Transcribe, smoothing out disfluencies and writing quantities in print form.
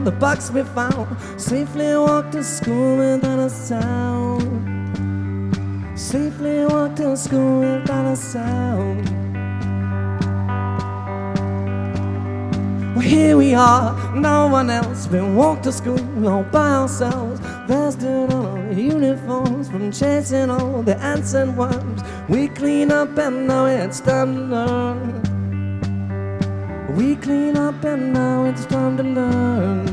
the box we found. Safely walked to school without a sound. Safely walked to school without a sound. Well, here we are, no one else. We walk to school all by ourselves, vested on our uniforms from chasing all the ants and worms. We clean up and now it's time to learn. We clean up and now it's time to learn.